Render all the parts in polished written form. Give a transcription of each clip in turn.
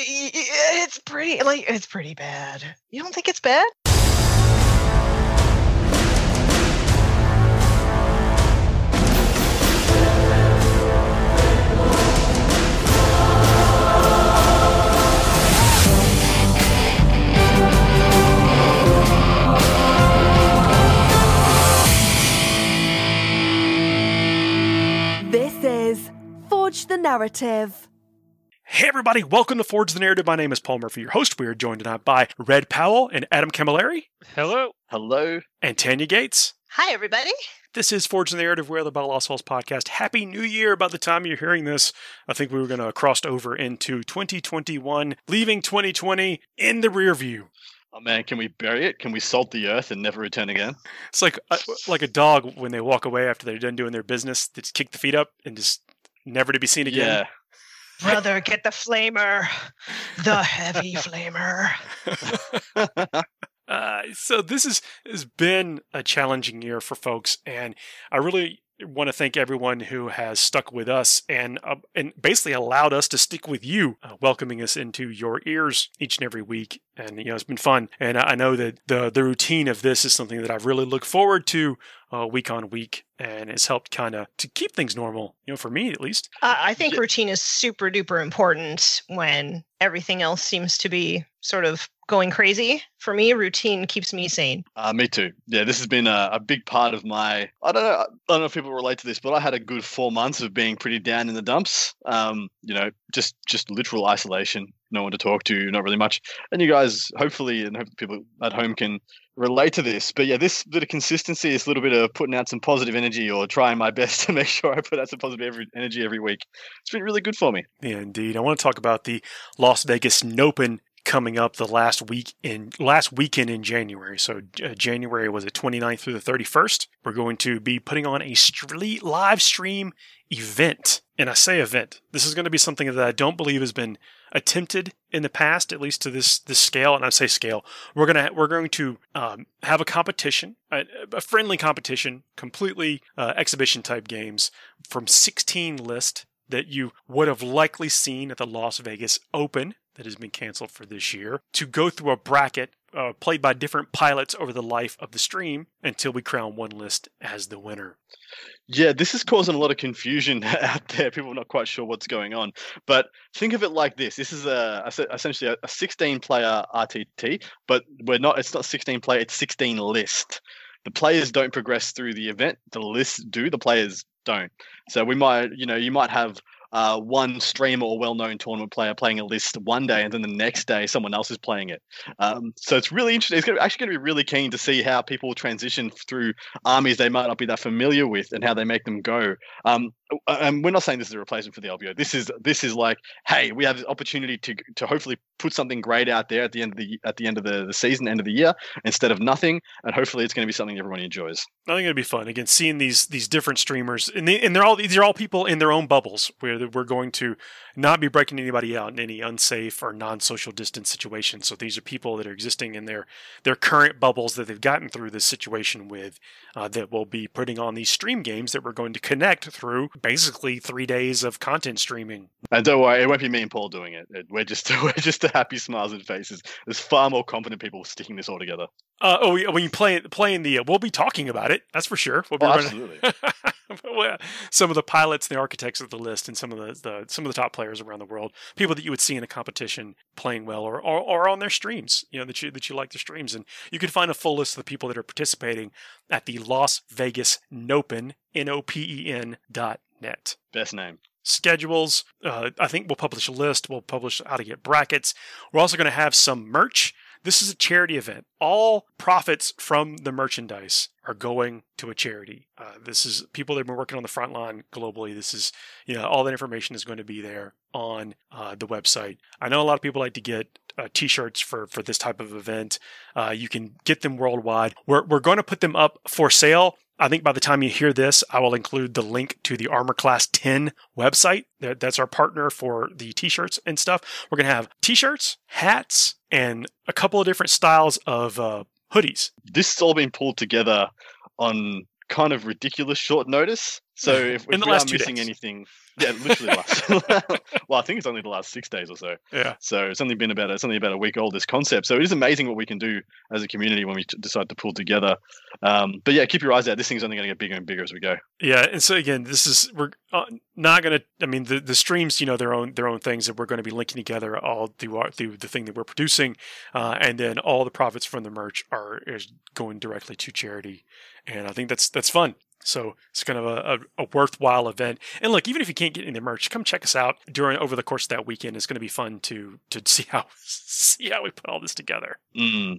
It's pretty bad. You don't think it's bad? This is Forge the Narrative. Hey everybody, welcome to Forge the Narrative. My name is Paul Murphy, your host. We are joined tonight by Red Powell and Adam Camilleri. Hello. Hello. And Tanya Gates. Hi, everybody. This is Forge the Narrative. We're the Battle Lost Souls podcast. Happy New Year. By the time you're hearing this, I think we were going to cross over into 2021, leaving 2020 in the rear view. Oh man, can we bury it? Can we salt the earth and never return again? It's like a dog when they walk away after they're done doing their business. They just kick the feet up and just never to be seen again. Yeah. Brother, get the flamer. The heavy flamer. So this has been a challenging year for folks, and I really want to thank everyone who has stuck with us and basically allowed us to stick with you, welcoming us into your ears each and every week. And it's been fun, and I know that the routine of this is something that I really look forward to week on week, and it's helped kind of to keep things normal, for me at least. I think routine is super duper important when everything else seems to be sort of going crazy. For me, routine keeps me sane. Me too. Yeah, this has been a big part of my, I don't know if people relate to this, but I had a good 4 months of being pretty down in the dumps. Just literal isolation, no one to talk to, not really much. And you guys, hopefully, and hope people at home can relate to this. But yeah, this bit of consistency, this little bit of putting out some positive energy or trying my best to make sure I put out some positive energy every week. It's been really good for me. Yeah, indeed. I want to talk about the Las Vegas Nopen coming up the last weekend in January. So January was the 29th through the 31st. We're going to be putting on a live stream event. And I say event. This is going to be something that I don't believe has been attempted in the past, at least to this scale. And I say scale. We're going to have a competition, a friendly competition, completely exhibition type games from 16 lists that you would have likely seen at the Las Vegas Open that has been canceled for this year, to go through a bracket played by different pilots over the life of the stream until we crown one list as the winner. Yeah, this is causing a lot of confusion out there. People are not quite sure what's going on. But think of it like this. This is essentially a 16-player RTT, but it's not 16-player, it's 16 list. The players don't progress through the event. The lists do, the players don't. So you might have one streamer or well-known tournament player playing a list one day, and then the next day someone else is playing it. So it's really interesting. It's actually going to be really keen to see how people transition through armies they might not be that familiar with and how they make them go. And we're not saying this is a replacement for the LVO. This is like, hey, we have the opportunity to hopefully put something great out there at the end of the season, end of the year, instead of nothing. And hopefully it's going to be something everyone enjoys. I think it'd be fun. Again, seeing these different streamers, and these are all people in their own bubbles, where we're going to not be breaking anybody out in any unsafe or non-social distance situations. So these are people that are existing in their current bubbles that they've gotten through this situation with, that will be putting on these stream games that we're going to connect through basically 3 days of content streaming. And don't worry, it won't be me and Paul doing it. We're just the happy smiles and faces. There's far more competent people sticking this all together. When you playing the, we'll be talking about it. That's for sure. Absolutely. Some of the pilots, the architects of the list, and some of the top players around the world, people that you would see in a competition playing well, or on their streams, that you like the streams, and you can find a full list of the people that are participating at the Las Vegas Nopen, NOPEN.net. Best name. Schedules. I think we'll publish a list. We'll publish how to get brackets. We're also going to have some merch. This is a charity event. All profits from the merchandise are going to a charity. This is people that have been working on the front line globally. This is, all that information is going to be there on the website. I know a lot of people like to get t-shirts for this type of event. You can get them worldwide. We're going to put them up for sale. I think by the time you hear this, I will include the link to the Armor Class 10 website. That's our partner for the t-shirts and stuff. We're going to have t-shirts, hats, and a couple of different styles of hoodies. This has all been pulled together on kind of ridiculous short notice. So if In the we last are 2 missing days. anything, yeah, literally last. Well, I think it's only the last 6 days or so. Yeah. So it's only about a week old, this concept. So it is amazing what we can do as a community when we decide to pull together. But yeah, keep your eyes out. This thing's only going to get bigger and bigger as we go. Yeah, and so again, we're not going to. I mean, the streams, their own things that we're going to be linking together all through the thing that we're producing, and then all the profits from the merch is going directly to charity, and I think that's fun. So it's kind of a worthwhile event. And look, even if you can't get any merch, come check us out over the course of that weekend. It's going to be fun to see how we put all this together. Mm.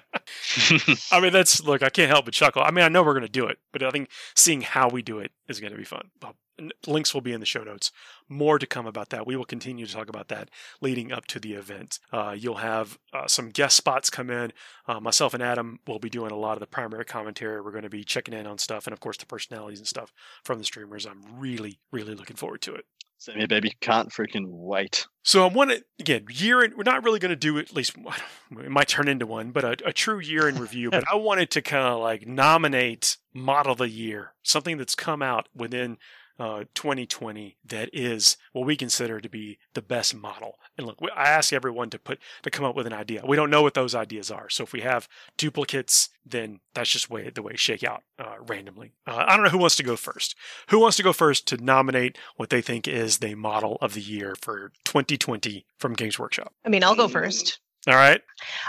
I mean, I can't help but chuckle. I mean, I know we're going to do it, but I think seeing how we do it is going to be fun. Links will be in the show notes. More to come about that. We will continue to talk about that leading up to the event. You'll have some guest spots come in. Myself and Adam will be doing a lot of the primary commentary. We're going to be checking in on stuff, and of course the personalities and stuff from the streamers. I'm really, really looking forward to it. Same here, baby. Can't freaking wait. So I want to, again, we're not really going to do at least, it might turn into one, but a true year in review. But I wanted to kind of like nominate Model of the Year, something that's come out within 2020 that is what we consider to be the best model. And look, I ask everyone to come up with an idea. We don't know what those ideas are. So if we have duplicates, then that's just the way it shake out randomly. I don't know who wants to go first. Who wants to go first to nominate what they think is the model of the year for 2020 from Games Workshop? I mean, I'll go first. All right.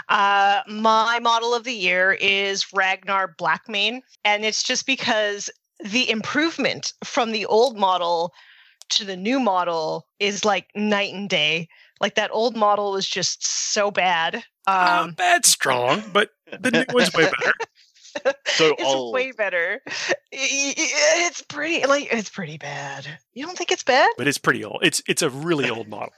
My model of the year is Ragnar Blackmane. And it's just because the improvement from the old model to the new model is like night and day. Like that old model was just so bad. Bad strong, but the new one's way better. So it's old. way better. It's pretty bad. You don't think it's bad? But it's pretty old. It's a really old model.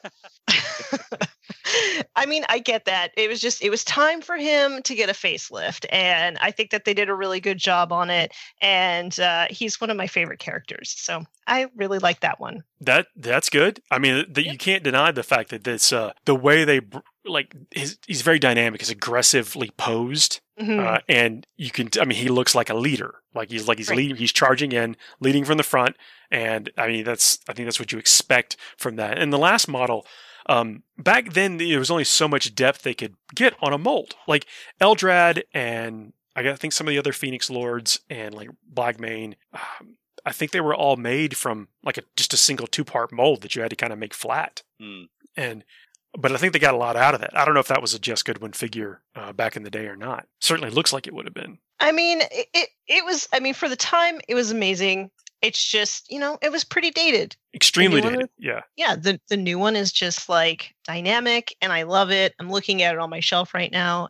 I mean, I get that. It was time for him to get a facelift. And I think that they did a really good job on it. And he's one of my favorite characters. So I really like that one. That's good. I mean, you can't deny the fact that this, the way they, he's very dynamic, he's aggressively posed. Mm-hmm. And he looks like a leader. He's Right. leading, he's charging in, leading from the front. And I think that's what you expect from that. And the last model, back then there was only so much depth they could get on a mold. Like Eldrad and I think some of the other Phoenix Lords and like Blackmane, I think they were all made from just a single 2-part mold that you had to kind of make flat. Mm. But I think they got a lot out of that. I don't know if that was a Jess Goodwin figure back in the day or not. Certainly looks like it would have been. I mean, it was, for the time, it was amazing. It's just, it was pretty dated. Extremely The new dated, one yeah. Yeah, the new one is just like dynamic and I love it. I'm looking at it on my shelf right now.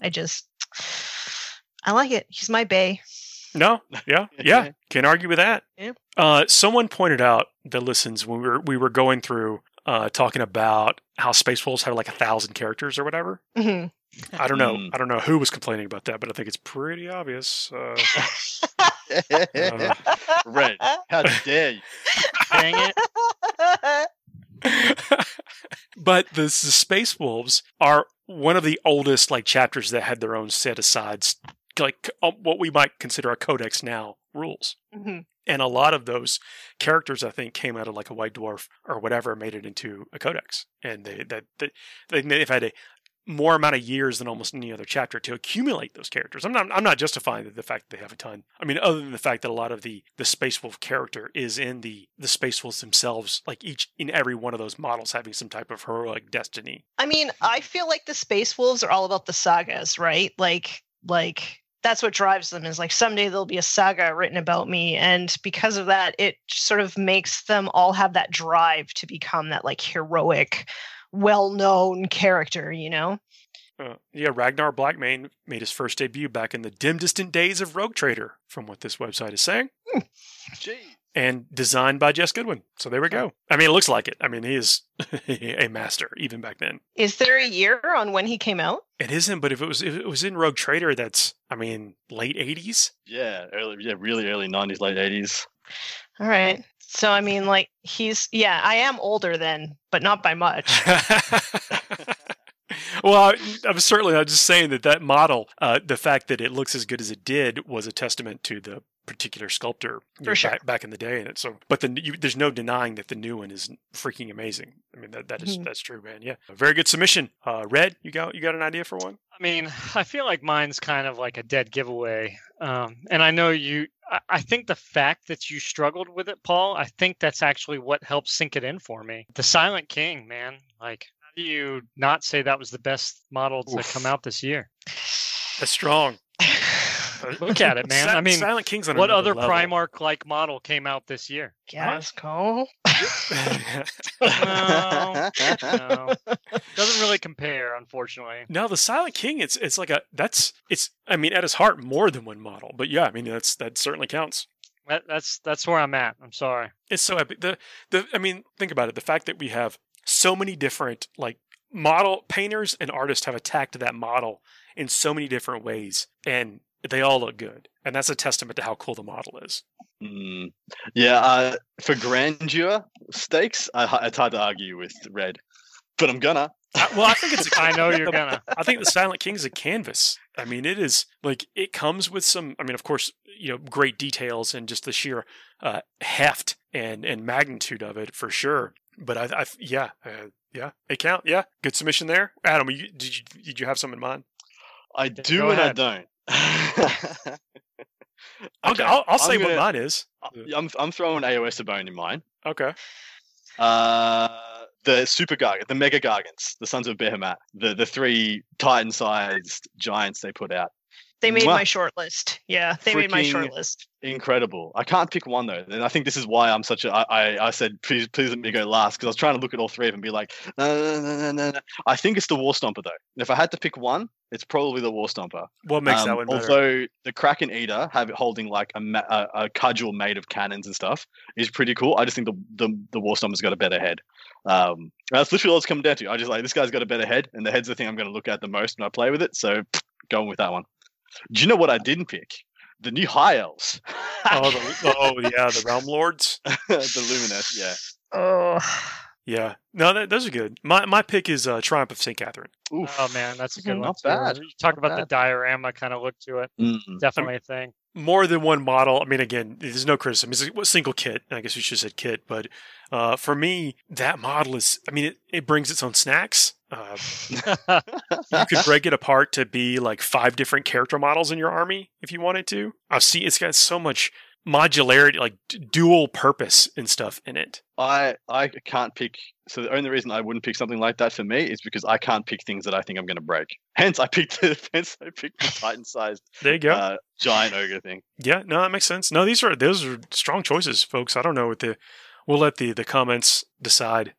I like it. He's my bae. No, yeah. Can't argue with that. Yeah. Someone pointed out that listens when we were going through talking about how Space Wolves have 1,000 characters or whatever. Mm-hmm. I don't know. I don't know who was complaining about that, but I think it's pretty obvious. Red, how dare you? Dang it. But the Space Wolves are one of the oldest chapters that had their own set aside, what we might consider a Codex now rules. Mm-hmm. And a lot of those characters, I think, came out of a White Dwarf or whatever, made it into a Codex, and they've had a more amount of years than almost any other chapter to accumulate those characters. I'm not justifying the fact that they have a ton. I mean, other than the fact that a lot of the Space Wolf character is in the Space Wolves themselves, each in every one of those models having some type of heroic destiny. I mean, I feel like the Space Wolves are all about the sagas, right? Like that's what drives them is someday there'll be a saga written about me. And because of that, it sort of makes them all have that drive to become that heroic, well-known character, Yeah, Ragnar Blackmane made his first debut back in the dim distant days of Rogue Trader, from what this website is saying. Gee. And designed by Jess Goodwin. So there we go. I mean, it looks like it. I mean, he is a master even back then. Is there a year on when he came out? It isn't, but if it was in Rogue Trader, that's late 80s. Yeah, really early 90s, late 80s. All right. So I mean, I am older then, but not by much. Well, I'm certainly not just saying that model, the fact that it looks as good as it did was a testament to the particular sculptor sure. back in the day. And so, but there's no denying that the new one is freaking amazing. I mean, that's true, man. Yeah. A very good submission. Red, you got an idea for one? I mean, I feel like mine's kind of like a dead giveaway. And I know I think the fact that you struggled with it, Paul, I think that's actually what helped sink it in for me. The Silent King, man. Like, how do you not say that was the best model to come out this year? That's strong. Look at it, man. I mean, Silent King's on what other level. Primarch-like model came out this year? Gasco? No. Doesn't really compare, unfortunately. No, the Silent King, it's like I mean, at its heart, more than one model. But yeah, I mean, that certainly counts. That's where I'm at. I'm sorry. It's so epic. I mean, think about it. The fact that we have so many different like model painters and artists have attacked that model in so many different ways, and they all look good. And that's a testament to how cool the model is. Yeah, for grandeur stakes, it's hard to argue with Red, but I'm gonna. Well, I think it's. I know you're gonna. I think the Silent King's a canvas. I mean, it is like it comes with some. I mean, of course, great details and just the sheer heft and magnitude of it for sure. But yeah, it counts. Yeah, good submission there, Adam. Did you have some in mind? I do and I don't. Okay, I'll say what mine is. I'm throwing AOS a bone in mine. Okay. The Super Gargant, the Mega Gargants, the Sons of Behemat, the 3 Titan-sized giants they put out. They made my short list. Yeah, they made my short list. Incredible. I can't pick one though, and I think this is why I'm such a. I said please let me go last because I was trying to look at all 3 of them and be like no. I think it's the War Stomper though. And if I had to pick one, it's probably the War Stomper. What makes that one better? Although the Kraken Eater holding like a cudgel made of cannons and stuff is pretty cool. I just think the War Stomper's got a better head. That's literally all it's come down to. I just like this guy's got a better head, and the head's the thing I'm going to look at the most when I play with it. So going with that one. Do you know what I didn't pick? The new High Elves. The Realm Lords. The Lumineth, yeah. Oh. Yeah. No, those are good. My pick is Triumph of St. Catherine. Oof. Oh, man, that's a good one. Not bad. You talk about the diorama kind of look to it. Definitely a thing. More than one model. I mean, again, there's no criticism. It's a single kit. I guess we should have said kit. But for me, that model is, I mean, it brings its own snacks. You could break it apart to be like 5 different character models in your army if you wanted to. It's got so much modularity, like dual purpose and stuff in it. I can't pick. So the only reason I wouldn't pick something like that for me is because I can't pick things that I think I'm going to break. Hence, I picked the Titan-sized. There you go. Giant ogre thing. Yeah, no, that makes sense. No, those are strong choices, folks. I don't know we'll let the comments decide.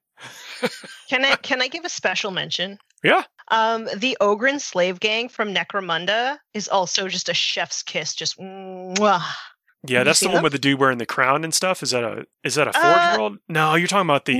Can I give a special mention? Yeah. The Ogryn Slave Gang from Necromunda is also just a chef's kiss. Just mwah. Yeah, that's the one with the dude wearing the crown and stuff. Is that a Forge World? No, you're talking about the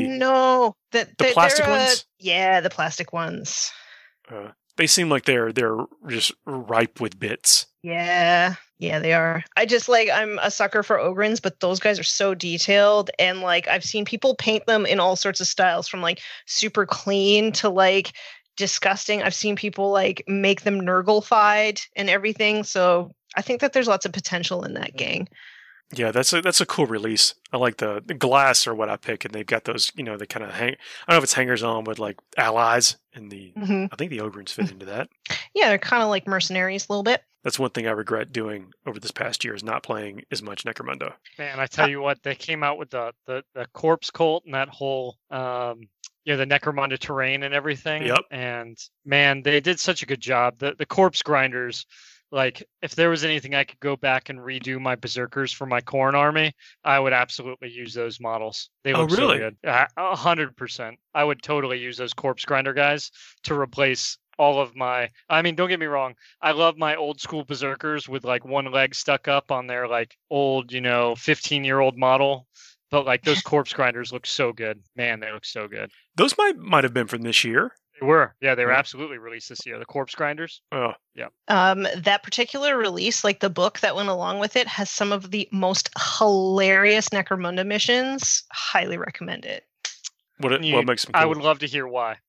the plastic ones. Yeah, the plastic ones. They seem like they're just ripe with bits. Yeah, they are. I'm a sucker for Ogryns, but those guys are so detailed, and like I've seen people paint them in all sorts of styles, from like super clean to like disgusting. I've seen people like make them Nurgle-fied and everything. So I think that there's lots of potential in that gang. Yeah, that's a cool release. I like the glass or what I pick, and they've got those, they kind of hang. I don't know if it's hangers on with like allies, and I think the Ogryns fit into that. Yeah, they're kind of like mercenaries a little bit. That's one thing I regret doing over this past year is not playing as much Necromunda. Man, I tell you what, they came out with the Corpse Cult and that whole the Necromunda terrain and everything. Yep. And man, they did such a good job. The Corpse Grinders. Like, if there was anything I could go back and redo my Berserkers for my Khorne army, I would absolutely use those models. They look really? So good. 100%. I would totally use those Corpse Grinder guys to replace all of my... I mean, don't get me wrong. I love my old school Berserkers with, like, one leg stuck up on their, like, old, 15-year-old model. But, like, those Corpse Grinders look so good. Man, they look so good. Those might have been from this year. They were. Yeah, they were absolutely released this year. The Corpse Grinders. Oh. Yeah. That particular release, like the book that went along with it, has some of the most hilarious Necromunda missions. Highly recommend it. What makes them cool? I would love to hear why.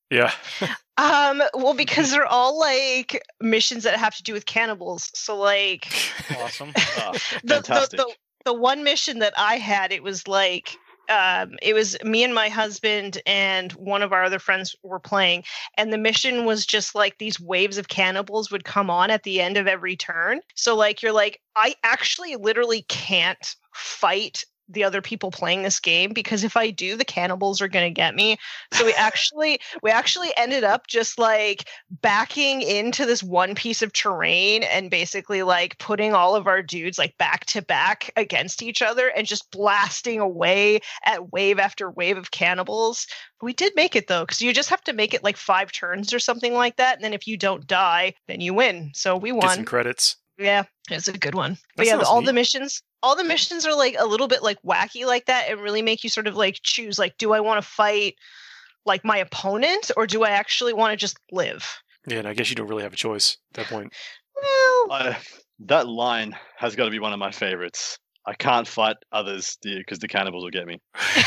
Yeah. Well, because they're all like missions that have to do with cannibals. So like Awesome. Fantastic. the one mission that I had, it was like it was me and my husband and one of our other friends were playing, and the mission was just like these waves of cannibals would come on at the end of every turn. So like you're like, I actually literally can't fight the other people playing this game, because if I do, the cannibals are going to get me. So we actually ended up just like backing into this one piece of terrain and basically like putting all of our dudes like back to back against each other and just blasting away at wave after wave of cannibals. We did make it though, because you just have to make it like 5 turns or something like that, and then if you don't die, then you win. So we Get won. some credits. Yeah, it's a good one. That But yeah, sounds all neat. the missions are like a little bit like wacky like that, and really make you sort of like choose, like, do I want to fight like my opponent, or do I actually want to just live? Yeah, and I guess you don't really have a choice at that point. Well, That line has got to be one of my favorites. I can't fight others because the cannibals will get me.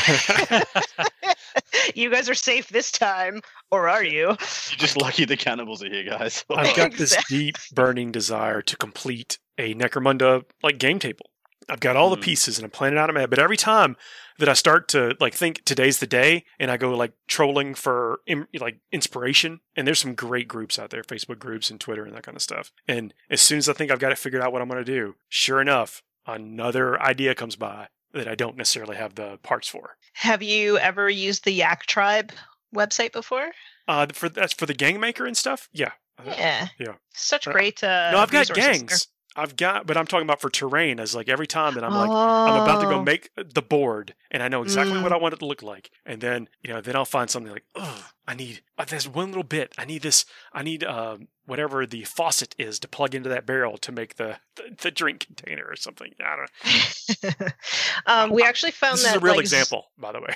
you guys are safe this time, or are you? You're just lucky the cannibals are here, guys. I've got this deep burning desire to complete a Necromunda like game table. I've got all the pieces and I'm planning out in my head, but every time that I start to like think today's the day, and I go like trolling for like inspiration, and there's some great groups out there, Facebook groups and Twitter and that kind of stuff. And as soon as I think I've got it figured out what I'm going to do, sure enough, another idea comes by that I don't necessarily have the parts for. Have you ever used the Yak Tribe website before? That's for the gang maker and stuff. Yeah. Yeah. Yeah. Such great. No, I've got resources gangs. But I'm talking about for terrain, as like every time that I'm like, I'm about to go make the board and I know exactly what I want it to look like. And then, then I'll find something like, there's one little bit. I need whatever the faucet is to plug into that barrel to make the drink container or something. I don't know. We actually found this that is a real like, example, by the way.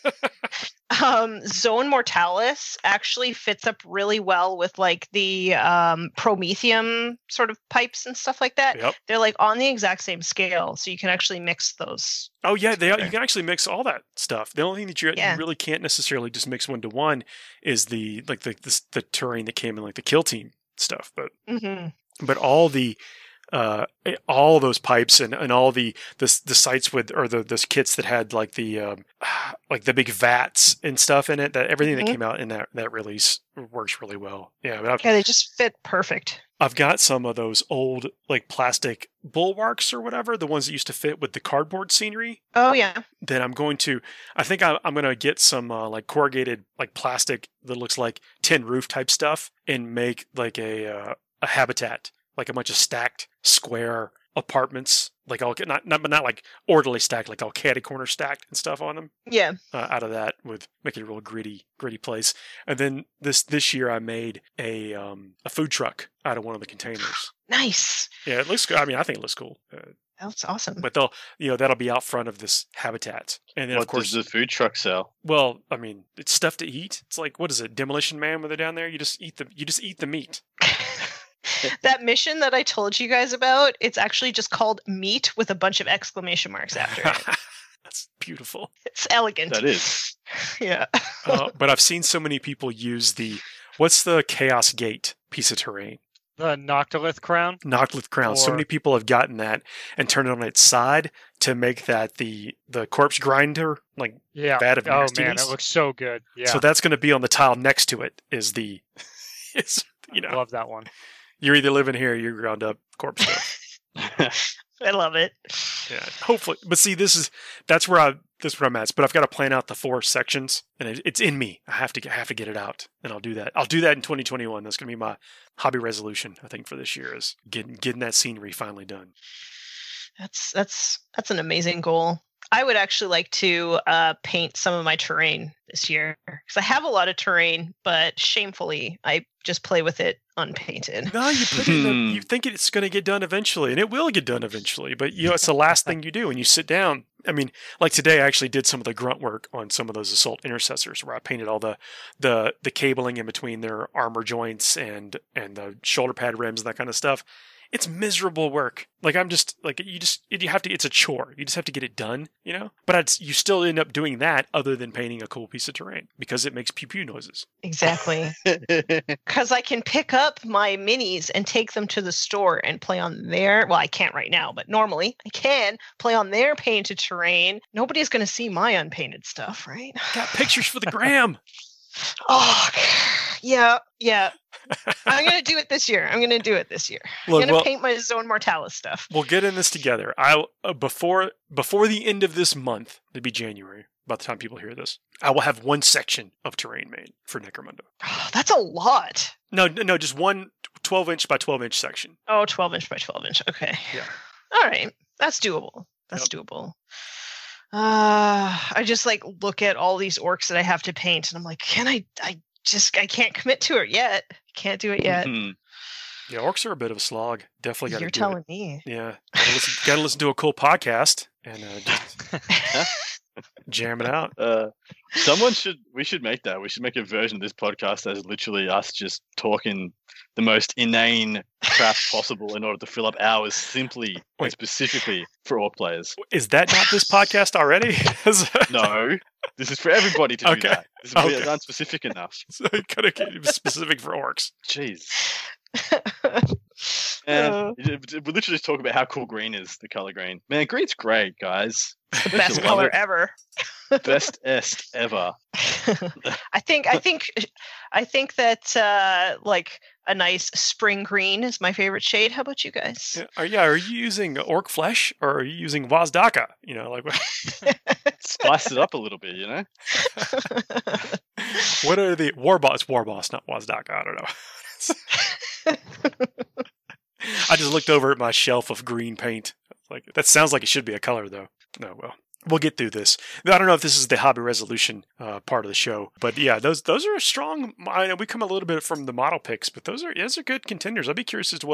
Zone Mortalis actually fits up really well with like the Promethium sort of pipes and stuff like that. Yep. They're like on the exact same scale, so you can actually mix those. Oh yeah, you can actually mix all that stuff. The only thing that you Yeah. really can't necessarily just mix 1-to-1 is the terrain that came in like the kill team stuff. But all the all those pipes and all the sites with, or those kits that had like the big vats and stuff in it, that everything that came out in that release works really well. Yeah, but they just fit perfect. I've got some of those old like plastic bulwarks or whatever, the ones that used to fit with the cardboard scenery. Oh yeah. Then I'm going to get some like corrugated like plastic that looks like tin roof type stuff and make like a habitat, like a bunch of stacked square apartments, like all not like orderly stacked, like all catty corner stacked and stuff on them. Yeah. Out of that, with making it a real gritty place. And then this year I made a food truck out of one of the containers. Nice. Yeah, it looks good. I mean, I think it looks cool. That's awesome. But that'll be out front of this habitat. And then What of course does the food truck sell? well, I mean, it's stuff to eat. It's like, what is it, Demolition Man, when they're down there? You just eat the meat. That mission that I told you guys about, it's actually just called Meat with a bunch of exclamation marks after it. That's beautiful. It's elegant. That is. Yeah. But I've seen so many people use what's the Chaos Gate piece of terrain? The Noctilith Crown. Noctilith Crown. So Or- many people have gotten that and turned it on its side to make that the corpse grinder, like Yeah. vat of Oh man, nastiness. it looks so good. Yeah. So that's going to be on the tile next to it. Is Love that one. you're either living here or you're ground up corpse stuff. I love it. Yeah, hopefully. But see, that's where I'm at. But I've got to plan out the 4 sections, and it's in me. I have to get it out, and I'll do that. I'll do that in 2021. That's going to be my hobby resolution, I think, for this year, is getting that scenery finally done. That's an amazing goal. I would actually like to paint some of my terrain this year, because I have a lot of terrain, but shamefully, I just play with it unpainted. No, you put it in you think it's going to get done eventually, and it will get done eventually. But it's the last thing you do when you sit down. I mean, like today, I actually did some of the grunt work on some of those assault intercessors, where I painted all the cabling in between their armor joints and the shoulder pad rims and that kind of stuff. it's miserable work. Like I'm just like you have to. It's a chore. You just have to get it done, you know. But you still end up doing that other than painting a cool piece of terrain because it makes pew pew noises. Exactly. Because I can pick up my minis and take them to the store and play on their. Well, I can't right now, but normally I can play on their painted terrain. Nobody's going to see my unpainted stuff, right? Got pictures for the gram. Oh, yeah. I'm going to do it this year. I'm going Look, to paint my Zone Mortalis stuff. We'll get in this together. I before the end of this month, it'd be January, by the time people hear this, I will have one section of terrain made for Necromunda. Oh, that's a lot. No, just one 12-inch by 12-inch section. Oh, 12-inch by 12-inch. Okay. Yeah. All right. That's doable. Doable. I just like look at all these orcs that I have to paint and I'm like, I can't commit to it yet. Can't do it yet. Yeah, orcs are a bit of a slog. Definitely got to do it. You're telling me. Yeah. Got to listen to a cool podcast and just jam it out. We should make that. We should make a version of this podcast that is literally us just talking the most inane crap possible in order to fill up hours simply and specifically for orc players. Is that not this podcast already? No. This is for everybody to do that. This is unspecific enough. So you gotta get specific for orcs. Jeez. And we literally just talk about how cool green is, the color green. Man, green's great, guys. It's the best color ever. Best ever. I think that like a nice spring green is my favorite shade. How about you guys? Are you using orc flesh or are you using Wazdaka? You know, like spice it up a little bit, you know? What are the Warboss, not Wazdaka, I don't know. I just looked over at my shelf of green paint. Like that sounds like it should be a color though. No, well. We'll get through this. I don't know if this is the hobby resolution part of the show, but yeah, those are strong. I know we come a little bit from the model picks, but those are good contenders. I'd be curious as to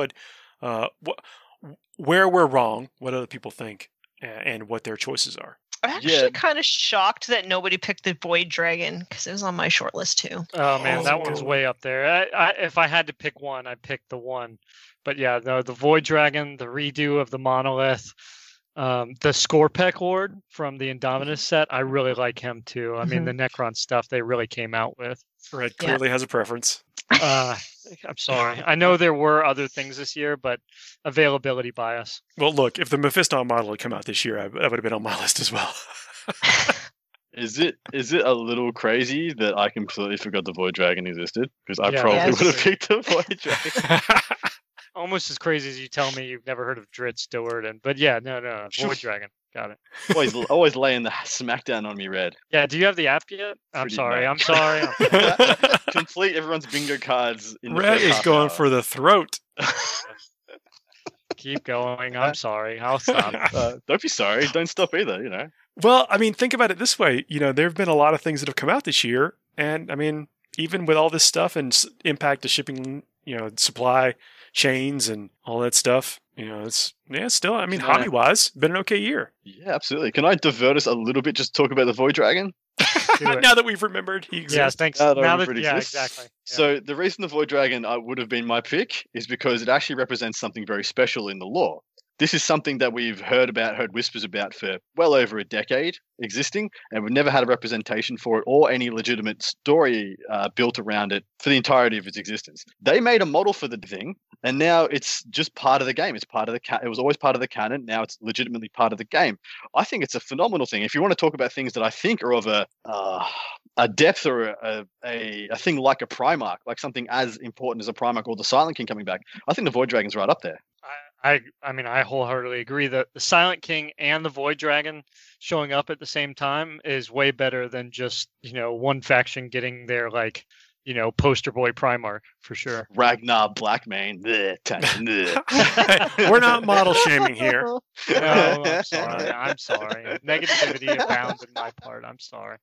where we're wrong, what other people think, and what their choices are. I'm actually kind of shocked that nobody picked the Void Dragon because it was on my short list too. Oh man, that one's way up there. If I had to pick one, I'd pick the one. But yeah, the Void Dragon, the redo of the monolith. The Scorpec Lord from the Indominus set, I really like him too. I mean, the Necron stuff they really came out with. Red clearly has a preference. I'm sorry. I know there were other things this year, but availability bias. Well, look, if the Mephisto model had come out this year, that would have been on my list as well. Is it a little crazy that I completely forgot the Void Dragon existed? Because I probably would have picked the Void Dragon. Almost as crazy as you tell me you've never heard of Dritz Stewart, but yeah, no, Void Dragon, got it. Always laying the smackdown on me, Red. Yeah, do you have the app yet? I'm sorry. Complete everyone's bingo cards. Red is going for the throat. Keep going. I'm sorry. I'll stop. Don't be sorry. Don't stop either. You know. Well, I mean, think about it this way. You know, there have been a lot of things that have come out this year, and I mean, even with all this stuff and impact to shipping, you know, supply chains and all that stuff, you know, it's still, I mean, hobby-wise, been an okay year. Yeah, absolutely. Can I divert us a little bit, just talk about the Void Dragon? Now that we've remembered he exists. Yeah, thanks. Exactly. Yeah. So the reason the Void Dragon would have been my pick is because it actually represents something very special in the lore. This is something that we've heard whispers about for well over a decade existing, and we've never had a representation for it or any legitimate story built around it for the entirety of its existence. They made a model for the thing, and now it's just part of the game. It's part of it was always part of the canon. Now it's legitimately part of the game. I think it's a phenomenal thing. If you want to talk about things that I think are of a depth or a thing like a Primarch, like something as important as a Primarch or the Silent King coming back, I think the Void Dragon's right up there. I mean, I wholeheartedly agree that the Silent King and the Void Dragon showing up at the same time is way better than just, you know, one faction getting their, like, you know, poster boy Primarch for sure. Ragnar Blackmane. We're not model shaming here. No, I'm sorry. Negativity abounds in my part. I'm sorry.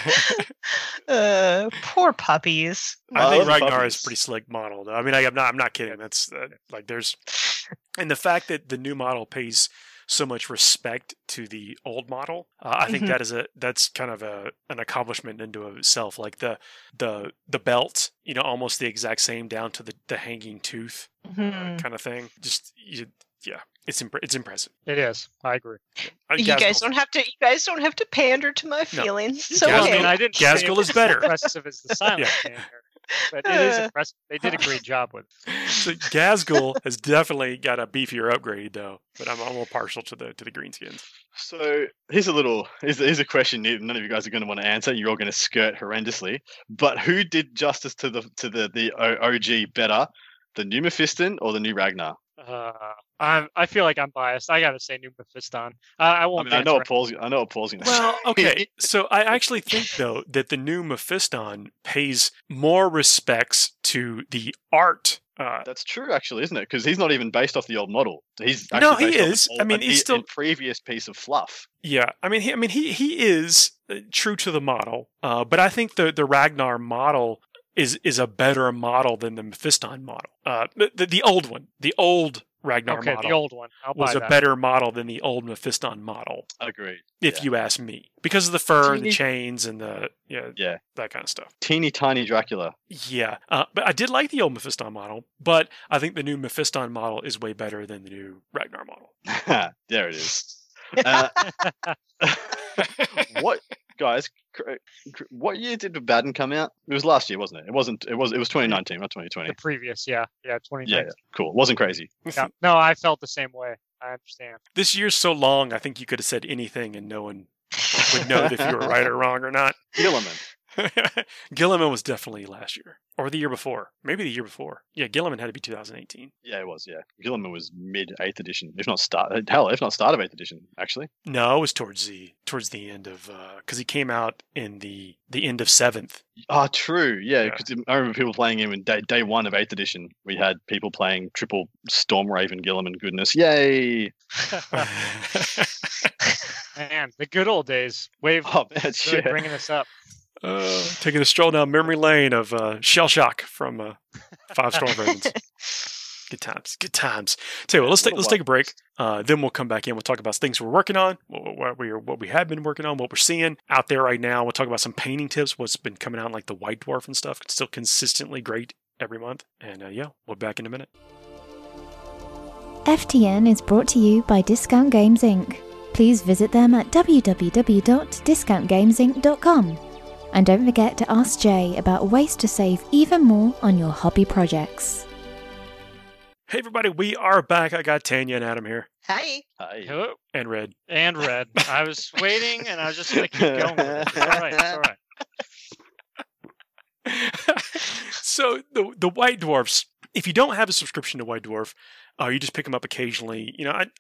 Poor puppies. I think Ragnar is pretty slick model, though. I mean, I'm not kidding. That's like there's, and the fact that the new model pays so much respect to the old model, I think that's kind of an accomplishment into itself. Like the belt, you know, almost the exact same down to the hanging tooth. Mhm. kind of thing. It's impressive. It is. I agree. You guys don't have to pander to my feelings. So Well, I Gazgul- mean, I didn't say it Gazgul was is better. as impressive as the silent Pander, but it is impressive. They did a great job with it. So Gazgul has definitely got a beefier upgrade though, but I'm a little partial to the greenskins. So here's a question none of you guys are going to want to answer. You're all going to skirt horrendously. But who did justice to the OG better, the new Mephiston or the new Ragnar? I feel like I'm biased. I gotta say New Mephiston. I won't. I know what Paul's going to say. Well, okay. So I actually think though that the new Mephiston pays more respects to the art. That's true, actually, isn't it? Because he's not even based off the old model. He's No, actually he based is. I mean, he's still a previous piece of fluff. Yeah, I mean, he is true to the model. But I think the Ragnar model is a better model than the Mephiston model. The old one, the old Ragnar Okay, model the old one. I'll was buy a that. better model than the old Mephiston model, Agreed. if you ask me, because of the fur and the Teeny- chains and the Yeah. that kind of stuff. Teeny tiny Dracula. Yeah, but I did like the old Mephiston model, but I think the new Mephiston model is way better than the new Ragnar model. There it is. What, guys? What year did Baden come out? It was last year, wasn't it? It wasn't. It was 2019, not 2020. The previous, yeah, 2019. Yeah, cool. It wasn't crazy. Yeah. No, I felt the same way. I understand. This year's so long, I think you could have said anything and no one would know if you were right or wrong or not. Gilliman. Gilliman was definitely last year or the year before, maybe the year before. Yeah, Gilliman had to be 2018. Yeah, it was. Yeah, Gilliman was mid 8th edition, if not start. Hell, if not start of 8th edition, actually. No, it was towards the end of because he came out in the end of 7th. Oh, true. Yeah, Yeah. because I remember people playing him in day 1 of 8th edition. We had people playing triple Stormraven Gilliman goodness. Yay! Man, the good old days. Wave Oh man, really shit. bringing us up. Taking a stroll down memory lane of Shell Shock from 5 Storm Ravens. Good times, good times. Tell you what, let's take a break. Then we'll come back in. We'll talk about things we're working on, what we have been working on, what we're seeing out there right now. We'll talk about some painting tips, what's been coming out like the White Dwarf and stuff. It's still consistently great every month. And we'll be back in a minute. FTN is brought to you by Discount Games Inc. Please visit them at www.discountgamesinc.com. And don't forget to ask Jay about ways to save even more on your hobby projects. Hey everybody, we are back. I got Tanya and Adam here. Hi. Hi. Hello. And Red. And red. I was waiting, and I was just going to keep going with it. It's all right. It's all right. So the White Dwarfs, if you don't have a subscription to White Dwarf, you just pick them up occasionally.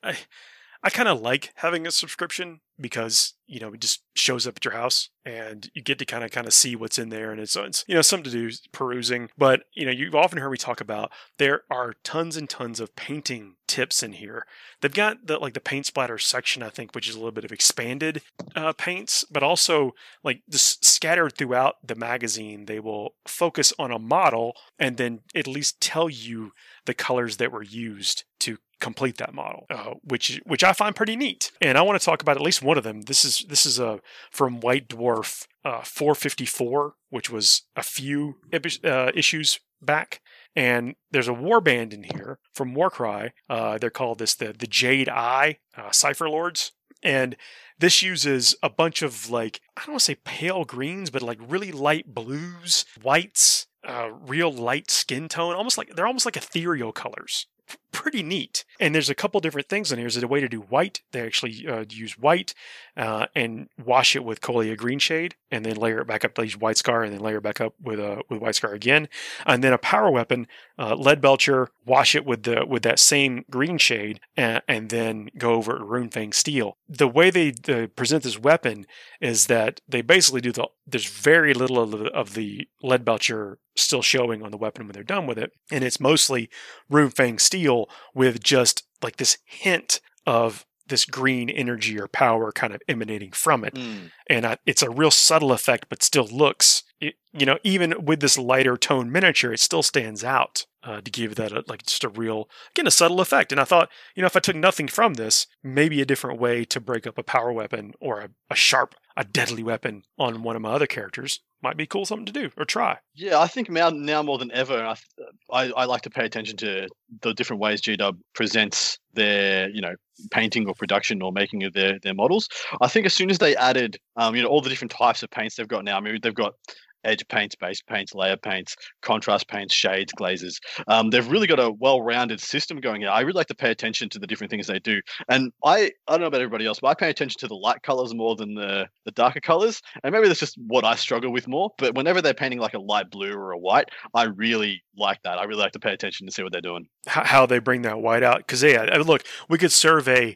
I kind of like having a subscription because it just shows up at your house and you get to kind of see what's in there, and it's something to do perusing. But you've often heard me talk about there are tons and tons of painting tips in here. They've got the paint splatter section, I think, which is a little bit of expanded paints, but also just scattered throughout the magazine. They will focus on a model and then at least tell you the colors that were used to complete that model, which I find pretty neat. And I want to talk about at least one of them. This is from White Dwarf 454, which was a few issues back. And there's a warband in here from Warcry. They're called the Jade Eye Cypher Lords. And this uses a bunch of I don't want to say pale greens, but really light blues, whites, real light skin tone, they're almost like ethereal colors. Pretty neat. And there's a couple different things in here. There's a way to do white. They actually use white and wash it with Colia Green Shade, and then layer it back up. They use White Scar, and then layer it back up with White Scar again. And then a power weapon, Lead Belcher, wash it with that same green shade, and then go over it with Runefang Steel. The way they present this weapon is that they basically there's very little of the Lead Belcher still showing on the weapon when they're done with it, and it's mostly Runefang Steel with just this hint of this green energy or power kind of emanating from it. And it's a real subtle effect, but still looks, even with this lighter tone miniature, it still stands out to give that just a real, again, a subtle effect. And I thought, if I took nothing from this, maybe a different way to break up a power weapon or a deadly weapon on one of my other characters might be cool something to do or try. Yeah, I think now more than ever, I like to pay attention to the different ways GW presents their, painting or production or making of their models. I think as soon as they added, all the different types of paints they've got now, I mean, they've got edge paints, base paints, layer paints, contrast paints, shades, glazes. They've really got a well-rounded system going here. I really like to pay attention to the different things they do. And I don't know about everybody else, but I pay attention to the light colors more than the darker colors. And maybe that's just what I struggle with more. But whenever they're painting like a light blue or a white, I really like that. I really like to pay attention to see what they're doing. How they bring that white out. Because, look, we could survey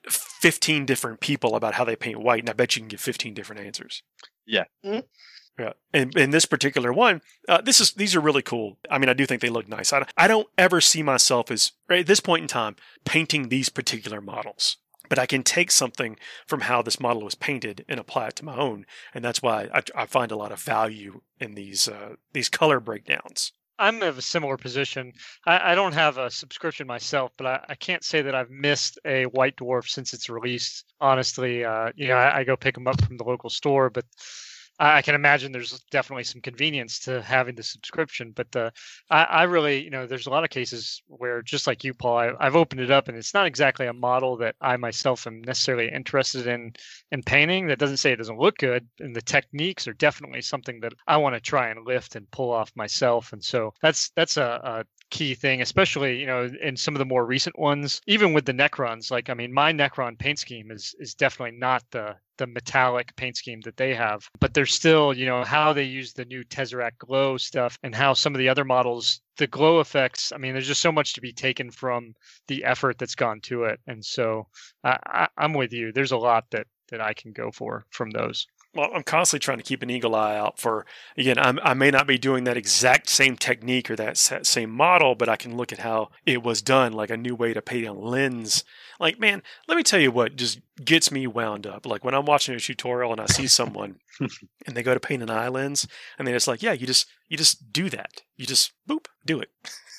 15 different people about how they paint white, and I bet you can get 15 different answers. Yeah. Mm-hmm. Yeah, and in this particular one, these are really cool. I mean, I do think they look nice. I don't ever see myself as, right, at this point in time, painting these particular models. But I can take something from how this model was painted and apply it to my own, and that's why I find a lot of value in these color breakdowns. I'm of a similar position. I don't have a subscription myself, but I can't say that I've missed a White Dwarf since it's released. Honestly, I go pick them up from the local store, but I can imagine there's definitely some convenience to having the subscription, but I really, there's a lot of cases where, just like you, Paul, I've opened it up and it's not exactly a model that I myself am necessarily interested in painting. That doesn't say it doesn't look good, and the techniques are definitely something that I want to try and lift and pull off myself. And so that's a key thing, especially, in some of the more recent ones, even with the Necrons. Like, I mean, my Necron paint scheme is definitely not the metallic paint scheme that they have, but there's still, how they use the new Tesseract glow stuff and how some of the other models, the glow effects, I mean, there's just so much to be taken from the effort that's gone to it. And so I'm with you. There's a lot that I can go for from those. Well, I'm constantly trying to keep an eagle eye out for, again, I may not be doing that exact same technique or that same model, but I can look at how it was done, like a new way to paint a lens. Like, man, let me tell you what just gets me wound up. Like when I'm watching a tutorial and I see someone and they go to paint an eye lens and they're just like, yeah, you just do that. You just, boop, do it.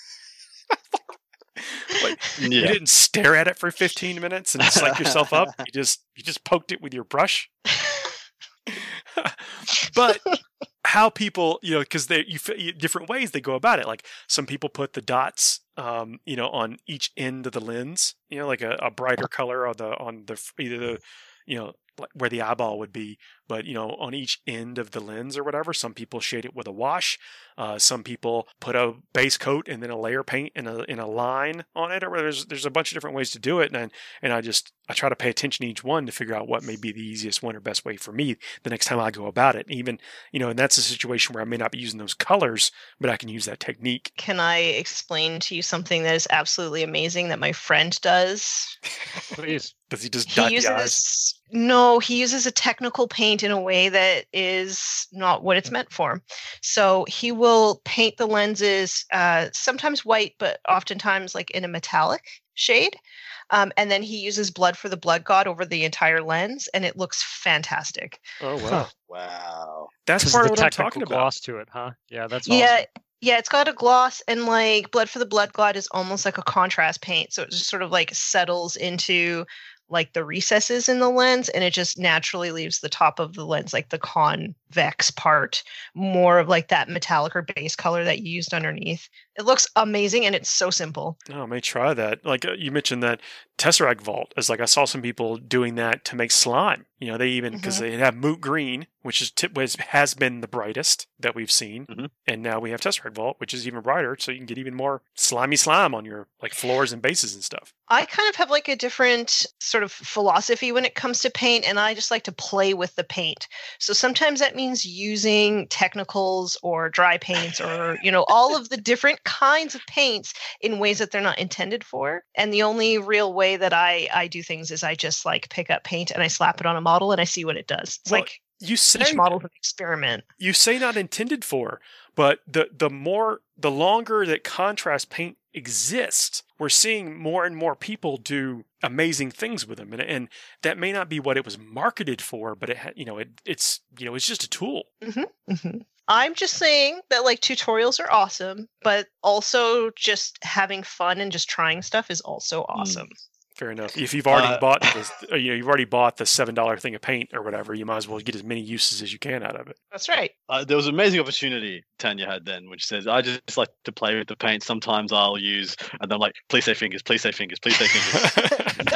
You didn't stare at it for 15 minutes and psych yourself up. You just poked it with your brush. But how people, because different ways they go about it. Like some people put the dots, on each end of the lens, like a brighter color on the either the, like where the eyeball would be, but on each end of the lens or whatever. Some people shade it with a wash. Some people put a base coat and then a layer paint in a line on it, or there's a bunch of different ways to do it. And I try to pay attention to each one to figure out what may be the easiest one or best way for me the next time I go about it. Even, and that's a situation where I may not be using those colors, but I can use that technique. Can I explain to you something that is absolutely amazing that my friend does? Please. Does he just dot the eyes? No, he uses a technical paint in a way that is not what it's meant for. So he will paint the lenses sometimes white, but oftentimes like in a metallic shade. And then he uses blood for the blood god over the entire lens, and it looks fantastic. Oh, wow. Wow. That's part of what I'm technical talking about. gloss to it, huh? Yeah, that's awesome. Yeah, it's got a gloss, and like blood for the blood god is almost like a contrast paint. So it just sort of like settles into like the recesses in the lens, and it just naturally leaves the top of the lens, like the convex part, more of like that metallic or base color that you used underneath. It looks amazing, and it's so simple. Oh, I may try that. Like you mentioned that Tesseract Vault is like, I saw some people doing that to make slime. They even, because they have Moot Green, which has been the brightest that we've seen. Mm-hmm. And now we have Tesseract Vault, which is even brighter. So you can get even more slimy slime on your like floors and bases and stuff. I kind of have like a different sort of philosophy when it comes to paint, and I just like to play with the paint. So sometimes that means using technicals or dry paints or, all of the different kinds of paints in ways that they're not intended for. And the only real way that I do things is I just like pick up paint and I slap it on a model and I see what it does. It's like you say each model's an experiment. You say not intended for, but the longer that contrast paint exists, we're seeing more and more people do amazing things with them, and that may not be what it was marketed for, but it's just a tool. Mm-hmm, mm-hmm. I'm just saying that like tutorials are awesome, but also just having fun and just trying stuff is also awesome. Fair enough. If you've already bought this, you've already bought the $7 thing of paint or whatever, you might as well get as many uses as you can out of it. That's right. There was an amazing opportunity Tanya had then, which says, I just like to play with the paint. Sometimes I'll use, and I'm like, please say fingers, please say fingers, please say fingers.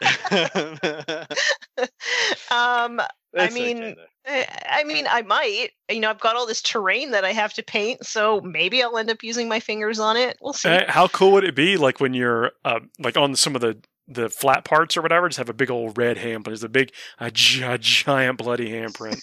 I mean, I might. I've got all this terrain that I have to paint, so maybe I'll end up using my fingers on it. We'll see. How cool would it be, like when you're like on some of the flat parts or whatever, just have a big old red handprint. There's a giant bloody handprint.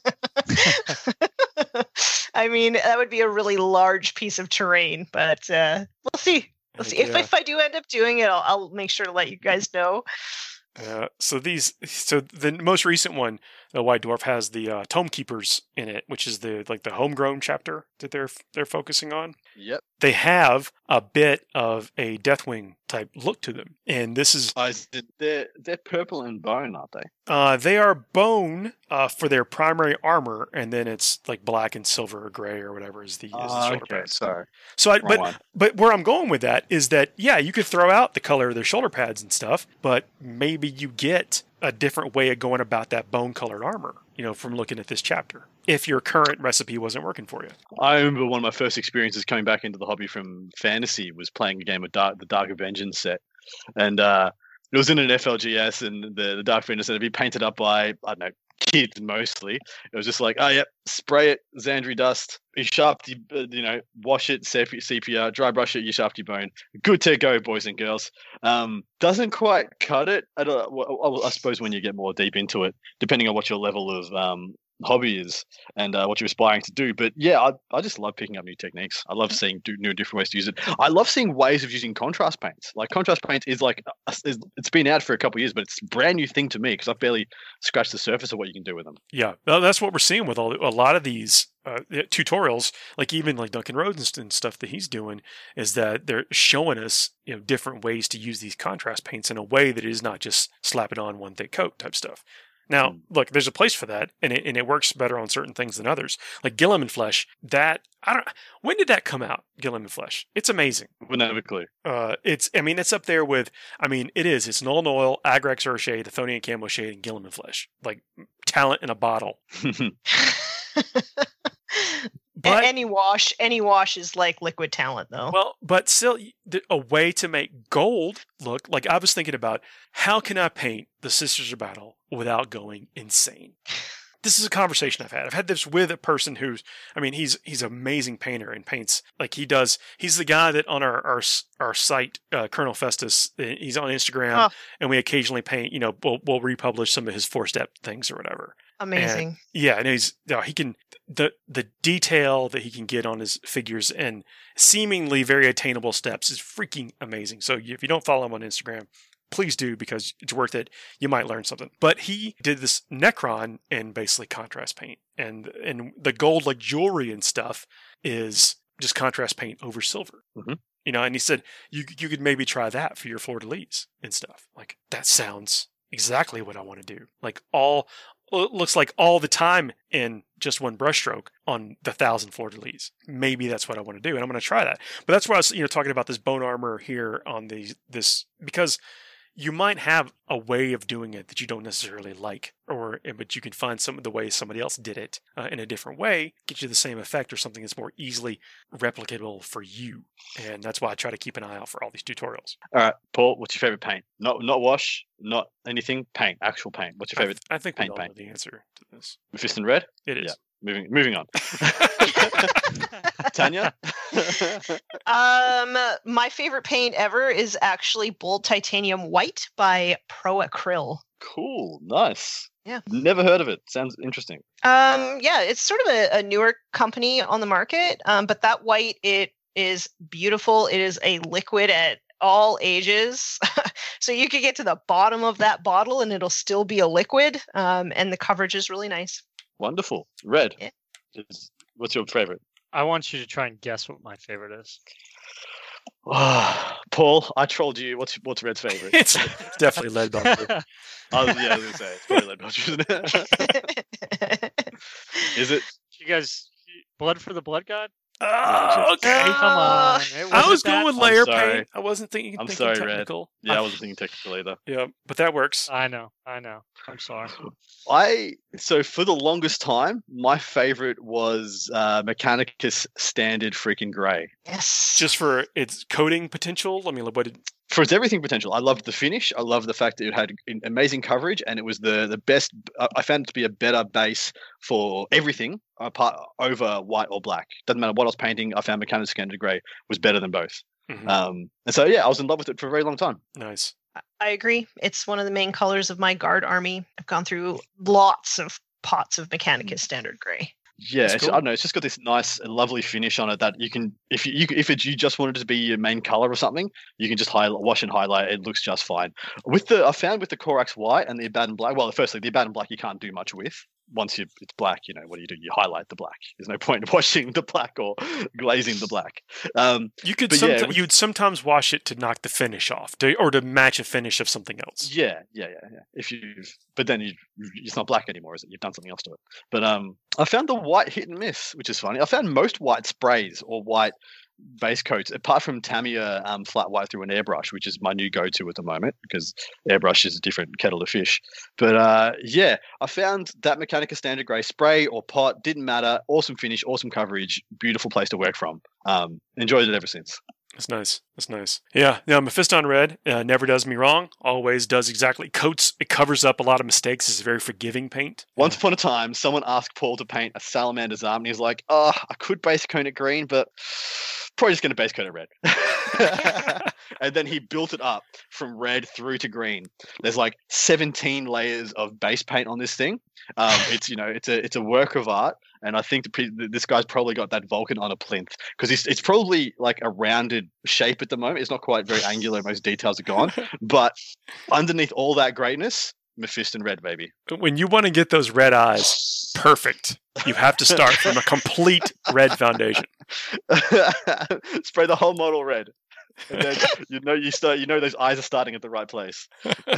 I mean, that would be a really large piece of terrain, but we'll see. We'll see. If I do end up doing it, I'll make sure to let you guys know. So the most recent one, the White Dwarf, has the Tome Keepers in it, which is the homegrown chapter that they're focusing on. Yep. They have a bit of a Deathwing type look to them, and this is they're purple and bone, aren't they? They are bone for their primary armor, and then it's like black and silver or gray or whatever is the shoulder pads. Sorry. So, but where I'm going with that is that you could throw out the color of their shoulder pads and stuff, but maybe you get a different way of going about that bone colored armor, from looking at this chapter, if your current recipe wasn't working for you. I remember one of my first experiences coming back into the hobby from fantasy was playing a game of the Dark Vengeance set, and it was in an FLGS, and the Dark Vengeance set would be painted up by, I don't know, kids mostly. It was just like, oh yep, spray it, Xandri dust, you sharpty, wash it, sepia, dry brush it, you sharpty bone. Good to go, boys and girls. Doesn't quite cut it. I suppose when you get more deep into it, depending on what your level of hobby is and what you're aspiring to do. But yeah, I just love picking up new techniques. I love seeing new different ways to use it. I love seeing ways of using contrast paints. Like contrast paint is it's been out for a couple of years, but it's a brand new thing to me because I've barely scratched the surface of what you can do with them. Yeah, that's what we're seeing with a lot of these tutorials, like even like Duncan Rhodes and stuff that he's doing, is that they're showing us different ways to use these contrast paints in a way that is not just slap it on one thick coat type stuff. Now, look, there's a place for that, and it works better on certain things than others. Like Guilliman Flesh, when did that come out? Guilliman Flesh, it's amazing. We'll never clue. It's up there with, it's Nuln Oil, Agrax Earthshade, Athonian Camo Shade, and Guilliman Flesh, like talent in a bottle. But any wash is like liquid talent, though. Well, but still, a way to make gold look like, I was thinking about, how can I paint the Sisters of Battle without going insane? This is a conversation I've had. I've had this with a person who's, he's an amazing painter and paints like he does. He's the guy that on our site, Colonel Festus, he's on Instagram, and we occasionally paint, we'll republish some of his 4-step things or whatever. Amazing. And he can, the detail that he can get on his figures and seemingly very attainable steps is freaking amazing. So if you don't follow him on Instagram, please do, because it's worth it. You might learn something. But he did this Necron in basically contrast paint, and the gold like jewelry and stuff is just contrast paint over silver. Mm-hmm. And he said you could maybe try that for your fleur-de-lis and stuff. Like, that sounds exactly what I want to do. Like looks like all the time in just one brushstroke on the 1,000 fleur-de-lis. Maybe that's what I want to do, and I'm going to try that. But that's why I was talking about this bone armor here on this, because you might have a way of doing it that you don't necessarily like, but you can find some of the ways somebody else did it in a different way, get you the same effect or something that's more easily replicable for you. And that's why I try to keep an eye out for all these tutorials. All right, Paul, what's your favorite paint? Not wash, not anything. Paint, actual paint. What's your favorite? I think paint? We all know the answer to this. Mephiston Red. It is. Yeah. Moving on. Tanya? My favorite paint ever is actually Bold Titanium White by Pro Acryl. Cool. Nice. Yeah. Never heard of it. Sounds interesting. It's sort of a newer company on the market. But that white, it is beautiful. It is a liquid at all ages. So you could get to the bottom of that bottle and it'll still be a liquid. And the coverage is really nice. Wonderful. Red. Yeah. What's your favorite? I want you to try and guess what my favorite is. Paul, I trolled you. What's Red's favorite? It's definitely Lead Belcher. I was going to say, it's probably Lead Belcher, isn't it? Is it? You guys, Blood for the Blood God? Okay. Come on. I was going with layer sorry. paint. I wasn't thinking. I'm thinking sorry, Red. technical. Yeah, I wasn't thinking technical either. Yeah, but that works. I know. I'm sorry. So for the longest time, my favorite was Mechanicus Standard freaking Grey. Yes. Just for its coating potential. I mean, what did? For its everything potential. I loved the finish. I loved the fact that it had amazing coverage, and it was the best. I found it to be a better base for everything apart over white or black. Doesn't matter what I was painting. I found Mechanicus Standard Grey was better than both. Mhm. And so yeah, I was in love with it for a very long time. Nice. I agree. It's one of the main colors of my guard army. I've gone through lots of pots of Mechanicus Standard Gray. Yeah, That's it's, cool. I don't know. It's just got this nice, lovely finish on it that you can, if you just wanted it to be your main color or something, you can just wash and highlight. It looks just fine. I found with the Corax White and the Abaddon Black. Well, firstly, the Abaddon Black you can't do much with. Once it's black, what do? You highlight the black. There's no point in washing the black or glazing the black. You could but yeah, you'd sometimes wash it to knock the finish off, or to match a finish of something else. Yeah. But then it's not black anymore, is it? You've done something else to it. But I found the white hit and miss, which is funny. I found most white sprays or white base coats, apart from Tamiya flat white through an airbrush, which is my new go-to at the moment because airbrush is a different kettle of fish. But yeah, I found that Mechanicus Standard Grey spray or pot, didn't matter. Awesome finish, awesome coverage, beautiful place to work from. Enjoyed it ever since. That's nice. That's nice. Yeah. Now, Mephiston Red never does me wrong. Always does exactly. It covers up a lot of mistakes. It's a very forgiving paint. Once upon a time, someone asked Paul to paint a Salamander's arm, and he's like, "Oh, I could base coat it green, but probably just going to base coat it red." And then he built it up from red through to green. There's like 17 layers of base paint on this thing. It's a work of art, and I think this guy's probably got that Vulcan on a plinth because it's probably like a rounded shape at the moment. It's not quite very angular. Most details are gone, but underneath all that greatness, Mephiston Red, baby. When you want to get those red eyes perfect, you have to start from a complete red foundation. Spray the whole model red, and then those eyes are starting at the right place.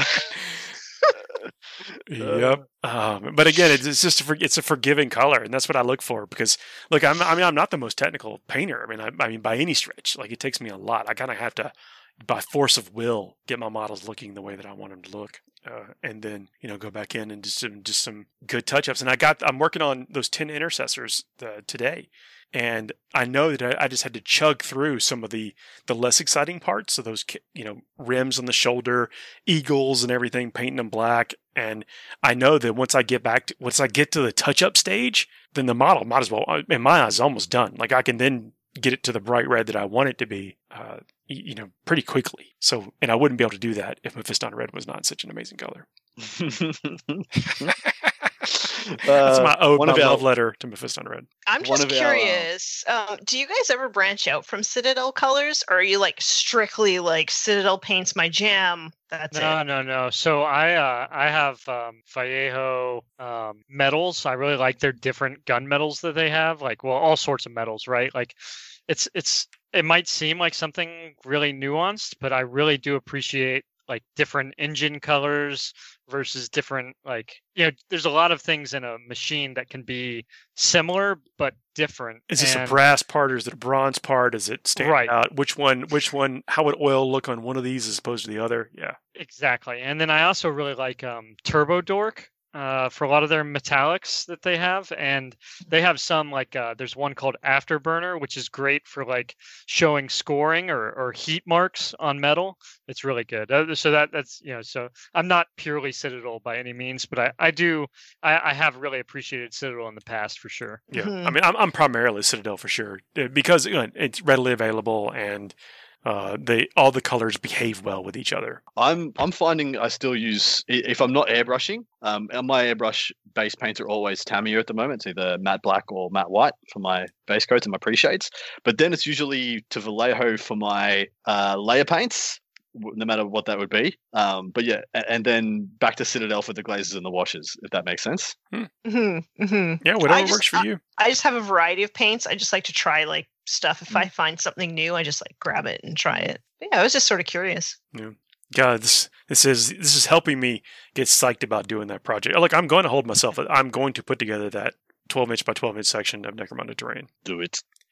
Yep. But again, it's just it's a forgiving color, and that's what I look for. Because look, I'm not the most technical painter. I mean, by any stretch, like it takes me a lot. I kind of have to, by force of will, get my models looking the way that I want them to look, and then go back in and just some good touch ups. And I'm working on those 10 intercessors today. And I know that I just had to chug through some of the less exciting parts. So those, rims on the shoulder, eagles and everything, painting them black. And I know that once I get to the touch-up stage, then the model might as well, in my eyes, is almost done. Like I can then get it to the bright red that I want it to be, pretty quickly. So, and I wouldn't be able to do that if Mephiston Red was not such an amazing color. That's my love letter to Mephiston Red. I'm just curious. Do you guys ever branch out from Citadel colors, or are you like strictly like Citadel paints my jam? That's it. No. So I have Vallejo metals. I really like their different gun metals that they have. Like, well, all sorts of metals, right? Like, it might seem like something really nuanced, but I really do appreciate like different engine colors versus different, there's a lot of things in a machine that can be similar but different. Is this a brass part or is it a bronze part? Is it stand out? Which one, how would oil look on one of these as opposed to the other? Yeah. Exactly. And then I also really like Turbo Dork. For a lot of their metallics that they have, and they have some there's one called Afterburner, which is great for like showing scoring or heat marks on metal. It's really good. So that's so I'm not purely Citadel by any means, but I have really appreciated Citadel in the past for sure. Yeah, I mean I'm primarily Citadel for sure because it's readily available and all the colors behave well with each other. I'm finding I still use, if I'm not airbrushing, my airbrush base paints are always Tamiya at the moment. It's either matte black or matte white for my base coats and my pre-shades. But then it's usually to Vallejo for my layer paints, no matter what that would be. But yeah, and then back to Citadel for the glazes and the washes, if that makes sense. Mm-hmm, mm-hmm. Yeah, whatever works for you. I just have a variety of paints. I just like to try stuff. If I find something new, I just grab it and try it. But yeah, I was just sort of curious. Yeah. God, this is helping me get psyched about doing that project. Like I'm going to hold myself. I'm going to put together that 12-inch by 12-inch section of Necromunda terrain. Do it.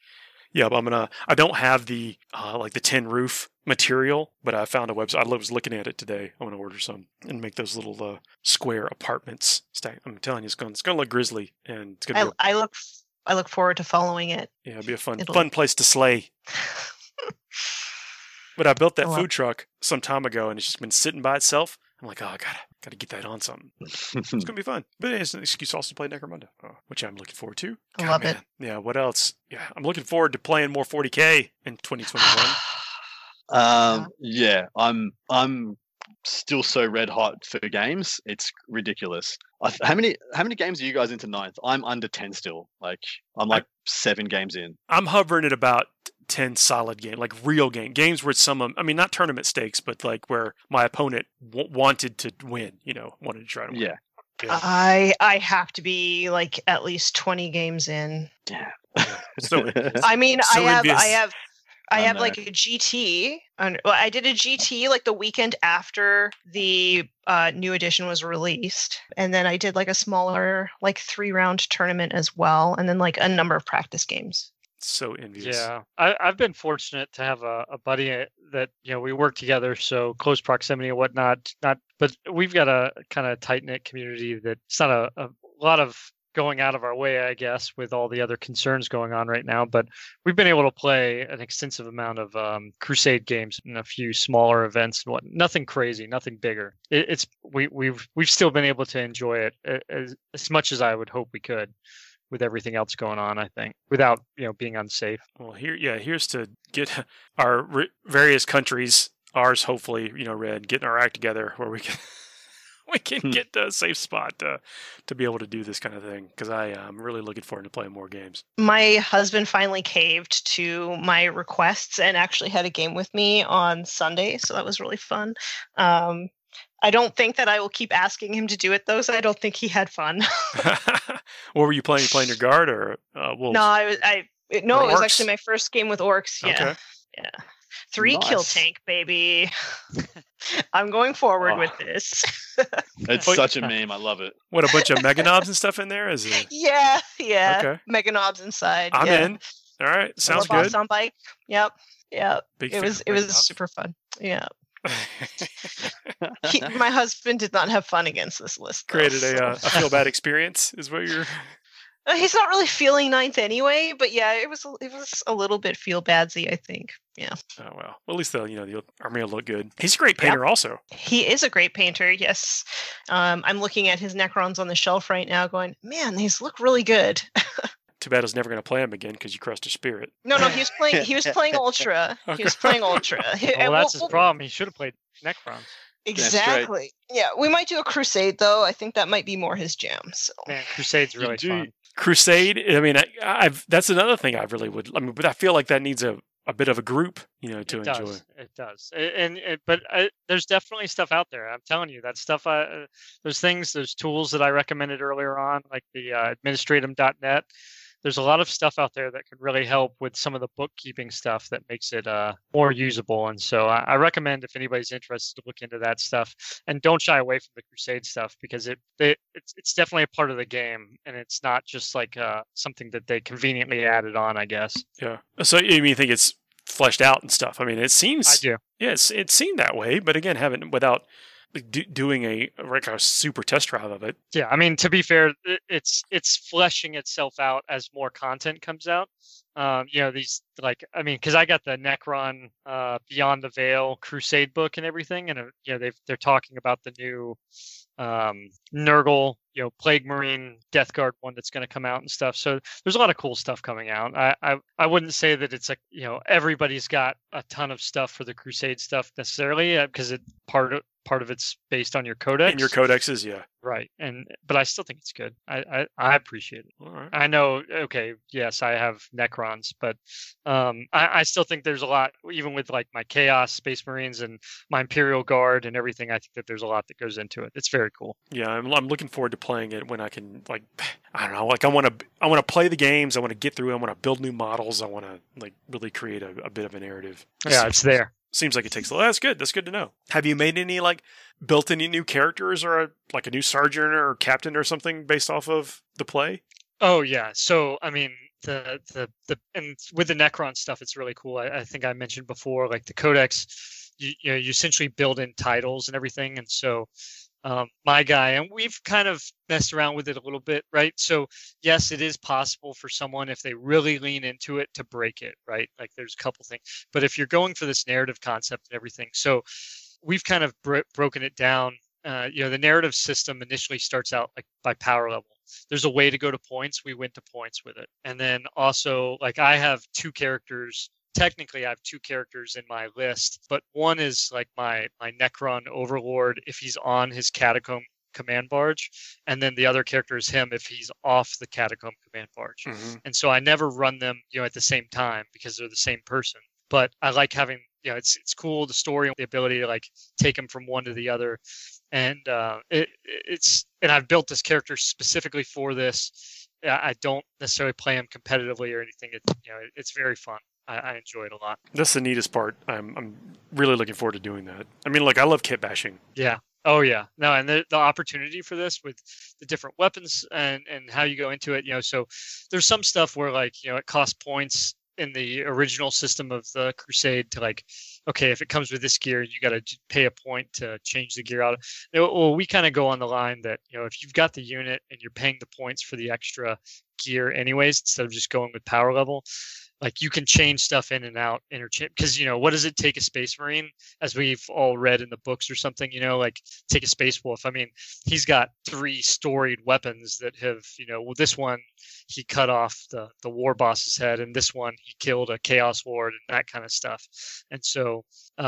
Yeah, but I don't have the like the tin roof material, but I found a website. I was looking at it today. I'm gonna order some and make those little square apartments stack. I'm telling you, it's gonna look grisly, and it's gonna be. I look forward to following it. Yeah, it'll be a fun place to slay. But I built that food truck some time ago, and it's just been sitting by itself. I'm like, oh, I gotta get that on something. It's gonna be fun. But it's an excuse also to play Necromunda, which I'm looking forward to. I love it. Yeah. What else? Yeah, I'm looking forward to playing more 40K in 2021. Yeah, I'm still so red hot for games. It's ridiculous. How many games are you guys into ninth? I'm under 10 still. Like I'm like 7 games in. I'm hovering at about 10 solid games, like real games where I mean, not tournament stakes, but like where my opponent wanted to win, wanted to try to win. Yeah. I have to be like at least 20 games in. Yeah. So, I mean, so I have like a GT. I did a GT like the weekend after the new edition was released. And then I did like a smaller, like 3-round tournament as well. And then like a number of practice games. So envious. Yeah, I've been fortunate to have a buddy that we work together, so close proximity and whatnot. But we've got a kind of tight knit community that it's not a lot of going out of our way, I guess, with all the other concerns going on right now. But we've been able to play an extensive amount of Crusade games and a few smaller events and nothing crazy, nothing bigger. We've still been able to enjoy it as much as I would hope we could, with everything else going on, I think, without being unsafe. Well, here's to get our various countries, ours hopefully, Red, getting our act together where we can get the safe spot to be able to do this kind of thing, because I'm really looking forward to playing more games. My husband finally caved to my requests and actually had a game with me on Sunday, so that was really fun. I don't think that I will keep asking him to do it, though, so I don't think he had fun. What were you playing? You playing your guard or wolves? No, it was actually my first game with orcs. Yeah, okay. Yeah, 3 kill tank, baby. I'm going forward with this. It's such a meme. I love it. What, a bunch of meganobs and stuff in there? Is it? Yeah. Okay. Meganobs inside. I'm in. All right, sounds good. On bike. Yep. Big it was super fun. Yeah. My husband did not have fun against this list. Created a feel bad experience, is what you're. He's not really feeling ninth anyway, but yeah, it was a little bit feel badsy, I think. Yeah. Oh well. At least the army will look good. He's a great painter, also. He is a great painter. Yes. I'm looking at his Necrons on the shelf right now, going, man, these look really good. Too bad I was never going to play him again because you crushed his spirit. No, he was playing. He was playing Ultra. Okay. He was playing Ultra. Well, that's his problem. He should have played Necrons. Exactly. Yeah, we might do a Crusade though. I think that might be more his jam. So. Man, Crusade's really fun. Crusade. I mean, that's another thing I really would. I mean, but I feel like that needs a bit of a group, to enjoy. It does. But there's definitely stuff out there. I'm telling you, that stuff. There's tools that I recommended earlier on, like the administratum.net. There's a lot of stuff out there that can really help with some of the bookkeeping stuff that makes it more usable. And so I recommend, if anybody's interested, to look into that stuff, and don't shy away from the Crusade stuff, because it's definitely a part of the game, and it's not just like something that they conveniently added on, I guess. Yeah. So you think it's fleshed out and stuff? I mean, it seems. I do. Yeah, it seemed that way, but again, without doing a super test drive of it. Yeah, I mean, to be fair, it's fleshing itself out as more content comes out. These because I got the Necron Beyond the Veil Crusade book and everything, and they're talking about the new Nurgle, Plague Marine Death Guard one that's going to come out and stuff. So there's a lot of cool stuff coming out. I wouldn't say that it's everybody's got a ton of stuff for the Crusade stuff necessarily, because part of it's based on your codex. And your codexes, yeah. Right. But I still think it's good. I appreciate it. All right. I know, okay, yes, I have Necrons, but I still think there's a lot, even with like my Chaos Space Marines and my Imperial Guard and everything. I think that there's a lot that goes into it. It's very cool. Yeah, I'm looking forward to playing it when I can, I don't know, I want to play the games. I want to get through. I want to build new models. I want to really create a bit of a narrative. Yeah, it's there. Seems like it takes a lot. That's good. That's good to know. Have you made any built any new characters or a new sergeant or captain or something based off of the play? Oh yeah. So I mean, and with the Necron stuff, it's really cool. I think I mentioned before, like the Codex, you essentially build in titles and everything, and so. My guy, and we've kind of messed around with it a little bit, right? So yes, it is possible for someone, if they really lean into it, to break it, right? Like there's a couple things, but if you're going for this narrative concept and everything, so we've kind of broken it down. The narrative system initially starts out like by power level. There's a way to go to points. We went to points with it, and then also like I have two characters. Technically, I have two characters in my list, but one is like my Necron Overlord if he's on his Catacomb command barge, and then the other character is him if he's off the Catacomb command barge. Mm-hmm. And so I never run them, at the same time because they're the same person. But I like having, it's cool, the story, the ability to like take them from one to the other, and and I've built this character specifically for this. I don't necessarily play him competitively or anything. It's very fun. I enjoy it a lot. That's the neatest part. I'm really looking forward to doing that. I mean, like I love kit bashing. Yeah. Oh yeah. No, and the opportunity for this with the different weapons and how you go into it, so there's some stuff where like, it costs points in the original system of the Crusade to like, okay, if it comes with this gear, you got to pay a point to change the gear out. Well, we kind of go on the line that, if you've got the unit and you're paying the points for the extra gear anyways, instead of just going with power level, like you can change stuff in and out, interchange. Because what does it take a Space Marine, as we've all read in the books or something? Like take a Space Wolf. I mean, he's got 3 storied weapons that have, this one he cut off the war boss's head, and this one he killed a Chaos Lord and that kind of stuff. And so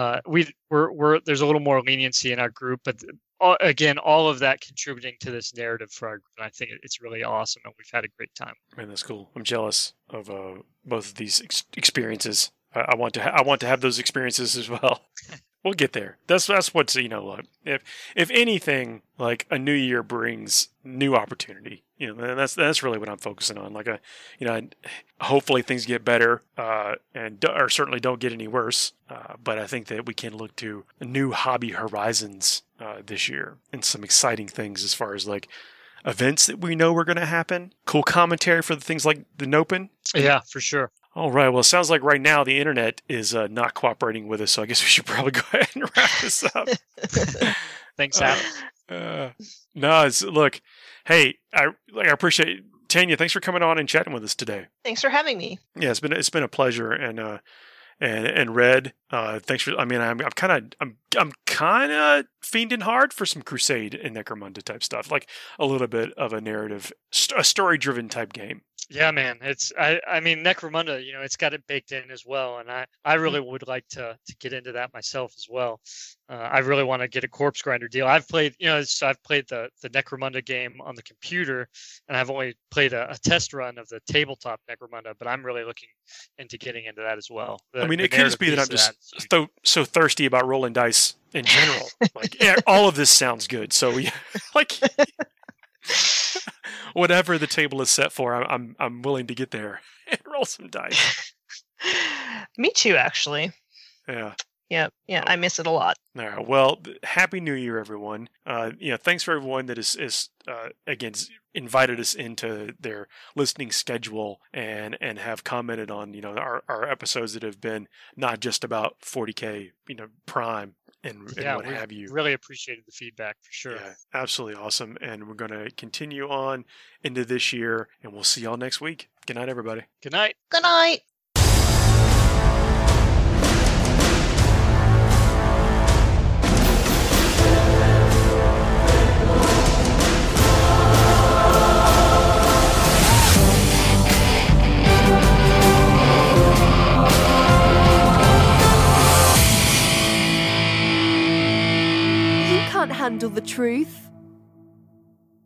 we're there's a little more leniency in our group, but again, all of that contributing to this narrative for our group, and I think it's really awesome, and we've had a great time. Man, that's cool. I'm jealous of both of these experiences. I want to have those experiences as well. We'll get there. That's what's look. If anything, like a new year brings new opportunity. That's really what I'm focusing on. Like hopefully things get better or certainly don't get any worse. But I think that we can look to new hobby horizons this year and some exciting things as far as like events that we know are going to happen. Cool commentary for the things like the Nopen. Yeah, for sure. All right. Well, it sounds like right now the internet is not cooperating with us, so I guess we should probably go ahead and wrap this up. Thanks, Adam. Look, hey, I appreciate Tanya. Thanks for coming on and chatting with us today. Thanks for having me. Yeah, it's been a pleasure, and Red, thanks for. I mean, I'm kind of fiending hard for some Crusade and Necromunda type stuff, like a little bit of a narrative, a story driven type game. Yeah, man. I mean, Necromunda, it's got it baked in as well. And I really would like to get into that myself as well. I really want to get a Corpse Grinder deal. I've played, I've played the Necromunda game on the computer, and I've only played a test run of the tabletop Necromunda, but I'm really looking into getting into that as well. It could just be that I'm just so thirsty about rolling dice in general. Like, all of this sounds good. So, like... Whatever the table is set for, I'm willing to get there and roll some dice. Me too, actually. Yeah. Yeah. I miss it a lot. All right. Well, Happy New Year, everyone. Thanks for everyone that is again invited us into their listening schedule and have commented on our episodes that have been not just about 40K Prime and what have you. Really appreciated the feedback for sure. Yeah, absolutely awesome. And we're going to continue on into this year, and we'll see y'all next week. Good night, everybody. Good night. Good night. Handle the truth.